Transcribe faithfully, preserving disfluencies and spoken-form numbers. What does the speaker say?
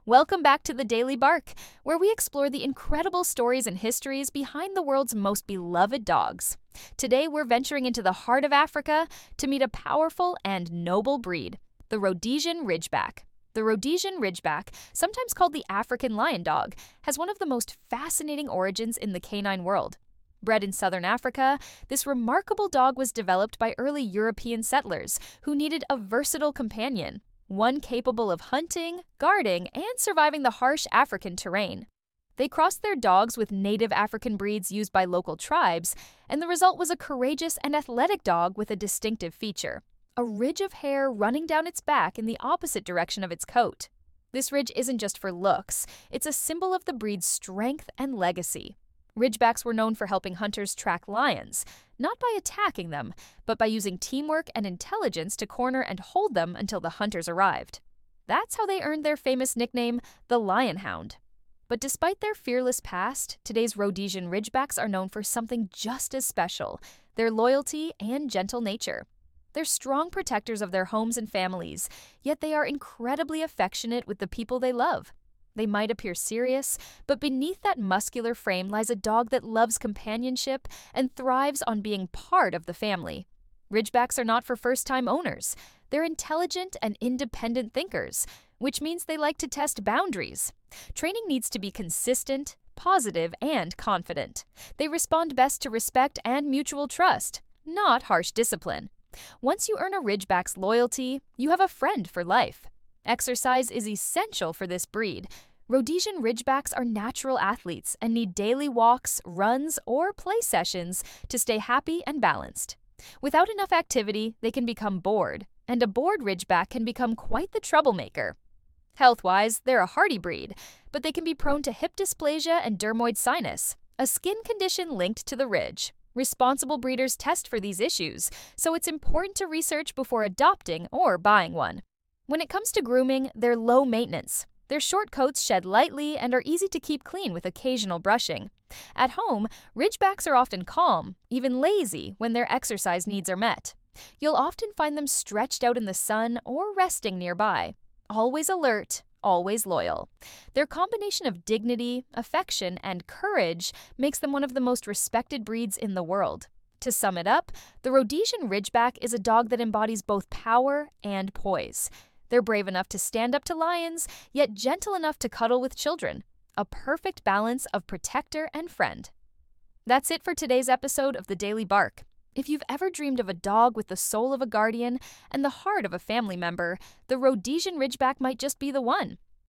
Welcome back to the Daily Bark, where we explore the incredible stories and histories behind the world's most beloved dogs. Today, we're venturing into the heart of Africa to meet a powerful and noble breed, the Rhodesian Ridgeback. The Rhodesian Ridgeback, sometimes called the African lion dog, has one of the most fascinating origins in the canine world. Bred in southern Africa, this remarkable dog was developed by early European settlers who needed a versatile companion, one capable of hunting, guarding, and surviving the harsh African terrain. They crossed their dogs with native African breeds used by local tribes, and the result was a courageous and athletic dog with a distinctive feature: a ridge of hair running down its back in the opposite direction of its coat. This ridge isn't just for looks, it's a symbol of the breed's strength and legacy. Ridgebacks were known for helping hunters track lions, not by attacking them, but by using teamwork and intelligence to corner and hold them until the hunters arrived. That's how they earned their famous nickname, the Lion Hound. But despite their fearless past, today's Rhodesian Ridgebacks are known for something just as special: their loyalty and gentle nature. They're strong protectors of their homes and families, yet they are incredibly affectionate with the people they love. They might appear serious, but beneath that muscular frame lies a dog that loves companionship and thrives on being part of the family. Ridgebacks are not for first-time owners. They're intelligent and independent thinkers, which means they like to test boundaries. Training needs to be consistent, positive, and confident. They respond best to respect and mutual trust, not harsh discipline. Once you earn a Ridgeback's loyalty, you have a friend for life. Exercise is essential for this breed. Rhodesian Ridgebacks are natural athletes and need daily walks, runs, or play sessions to stay happy and balanced. Without enough activity, they can become bored, and a bored Ridgeback can become quite the troublemaker. Health-wise, they're a hardy breed, but they can be prone to hip dysplasia and dermoid sinus, a skin condition linked to the ridge. Responsible breeders test for these issues, so it's important to research before adopting or buying one. When it comes to grooming, they're low maintenance. Their short coats shed lightly and are easy to keep clean with occasional brushing. At home, Ridgebacks are often calm, even lazy, when their exercise needs are met. You'll often find them stretched out in the sun or resting nearby. Always alert, always loyal. Their combination of dignity, affection, and courage makes them one of the most respected breeds in the world. To sum it up, the Rhodesian Ridgeback is a dog that embodies both power and poise. They're brave enough to stand up to lions, yet gentle enough to cuddle with children. A perfect balance of protector and friend. That's it for today's episode of the Daily Bark. If you've ever dreamed of a dog with the soul of a guardian and the heart of a family member, the Rhodesian Ridgeback might just be the one.